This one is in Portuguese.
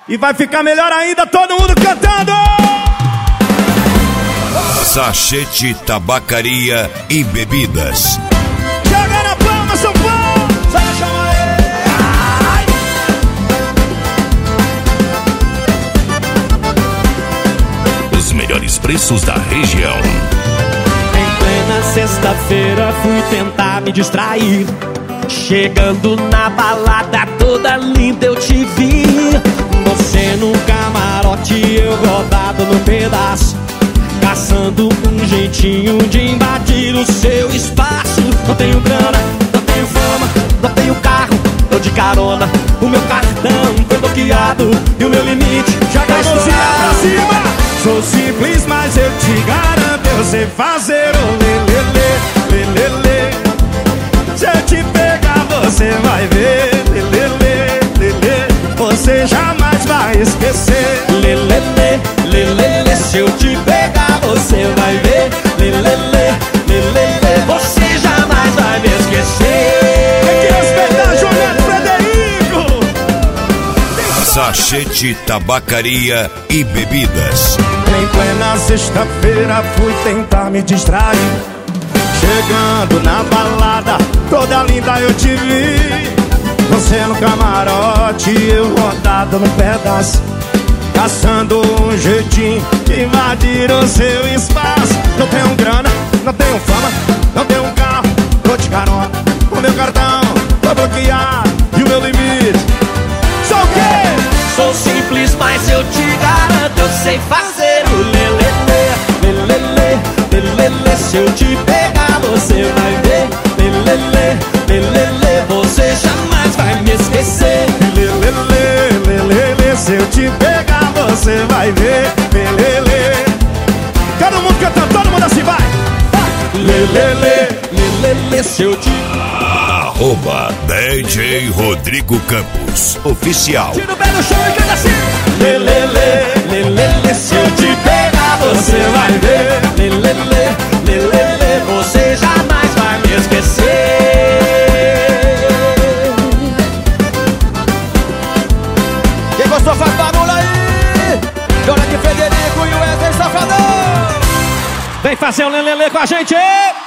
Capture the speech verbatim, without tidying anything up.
E vai ficar melhor ainda, todo mundo cantando! Sachete Tabacaria e Bebidas. Joga na palma, São Paulo! Sai, chama aí! Os melhores preços da região. Em plena sexta-feira fui tentar me distrair. Chegando na balada toda linda eu te vi. Você no camarote, eu rodado no pedaço, caçando um jeitinho de invadir o seu espaço. Não tenho grana, não tenho fama, não tenho carro, tô de carona. O meu cartão foi bloqueado e o meu limite já Joga a mãozinha pra cima! Sou simples, mas eu te garanto, eu sei fazer o lelele, lelele. Se eu te pegar, você vai ver, lelele, lelele. Você jamais vai esquecer, lelele, lelele. Se eu te pegar, você vai ver, lelele, lelele. Você jamais vai me esquecer. Tem que respeitar Juliano Frederico. Sachete Tabacaria e Bebidas. Em plena sexta-feira fui tentar me distrair. Chegando na balada, toda linda eu te vi. Você no camarote, eu rodado no pedaço, caçando um jeitinho de invadir o seu espaço. Não tenho grana, não tenho fama, não tenho um carro, tô de carona. O meu cartão foi bloqueado e o meu limite. Sou o quê? Sou simples, mas eu te garanto, eu sei fazer o lelele, lelele, lelele. Se eu te pegar, você vai ver, lelele, lelele. Você jamais vai me esquecer, lelele, lelele. Se eu te pegar, você vai ver, lelele. Todo mundo cantando, todo mundo assim vai. Lelele, lelele. Se eu te... Arroba D J Rodrigo Campos Oficial. Tira o pé no chão e canta assim. Lelele, lelele. Se eu te pegar, você vai ver, lelele, lelele. Você jamais vai me esquecer. Quem gostou faz barulho aí. Jonathan Frederico e o Wesley Safadão. Vem fazer o lelele com a gente.